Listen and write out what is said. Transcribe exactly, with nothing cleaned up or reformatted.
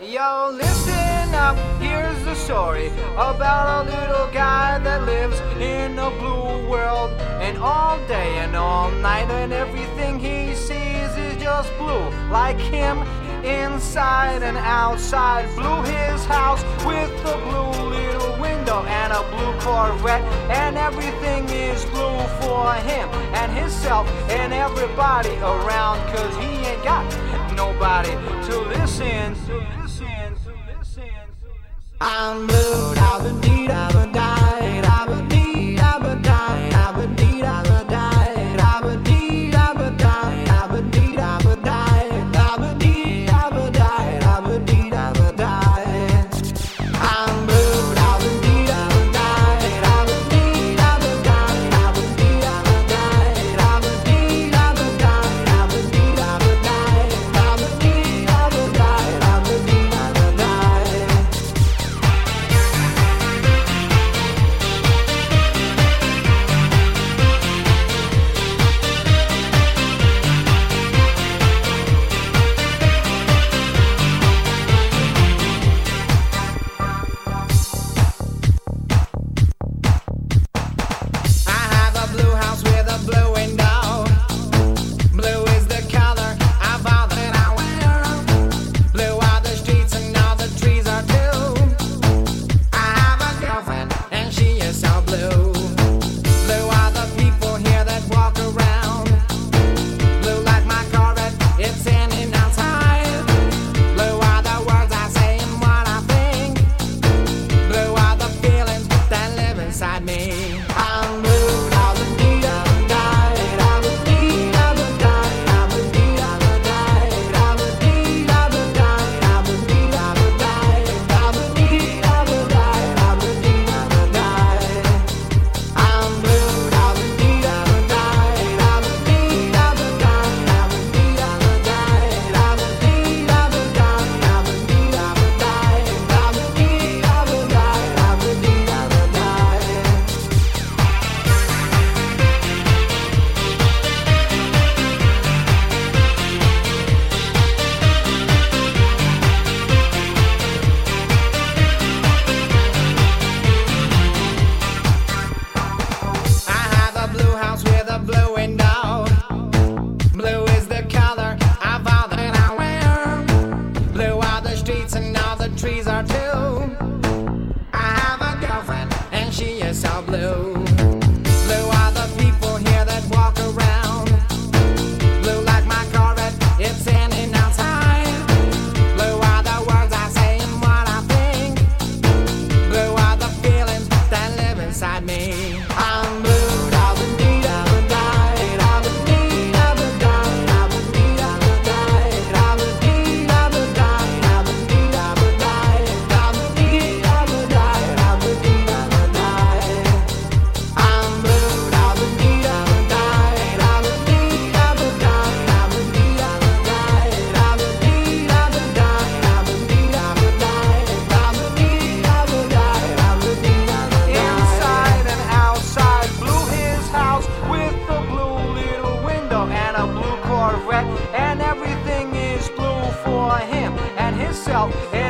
Yo, listen up, here's the story about a little guy that lives in a blue world. And all day and all night and everything he sees is just blue. Like him, inside and outside. Blue his house with a blue little window and a blue Corvette. And everything is blue for him and himself and everybody around. Cause he ain't got nobody to listen, to listen, to listen, to listen. I'm blue, I've been deed, I've been died, I've been deed, I've been died, I've been deed, I've been died, I've been deed, I've been died, I've been deed, I've been died, I've been deed, I've been died, I've been deed, I've been died. I'm blue, I've been deed, I've been died, I've been deed, I've been died, I've been deed, I've been died, I've been deed, I've been died, I've been deed, I've been died, I've been deed, I've been died, I've been deed, I've been died. Trees are too. I have a girlfriend and she is so blue. Blue are the people here that walk around. Blue like my Corvette, it's in and outside. Blue are the words I say and what I think. Blue are the feelings that live inside me. I'm blue, I've been deed, I've been died, I've been deed, I've been died, I've been deed, I've been died, I've been deed, I've been died, I've been deed, I've been died. And everything is blue for him and himself.